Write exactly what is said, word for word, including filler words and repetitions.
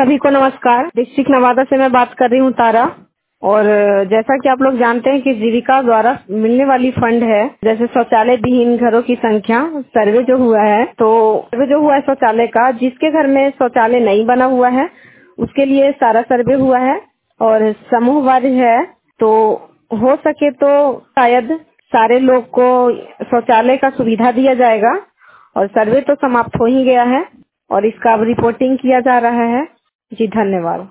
सभी को नमस्कार। डिस्ट्रिक्ट नवादा से मैं बात कर रही हूँ तारा। और जैसा कि आप लोग जानते हैं कि जीविका द्वारा मिलने वाली फंड है, जैसे शौचालय विहीन घरों की संख्या सर्वे जो हुआ है, तो सर्वे जो हुआ है शौचालय का, जिसके घर में शौचालय नहीं बना हुआ है उसके लिए सारा सर्वे हुआ है और समूह वार है। तो हो सके तो शायद सारे लोग को शौचालय का सुविधा दिया जाएगा। और सर्वे तो समाप्त हो ही गया है और इसका अब रिपोर्टिंग किया जा रहा है। जी धन्यवाद।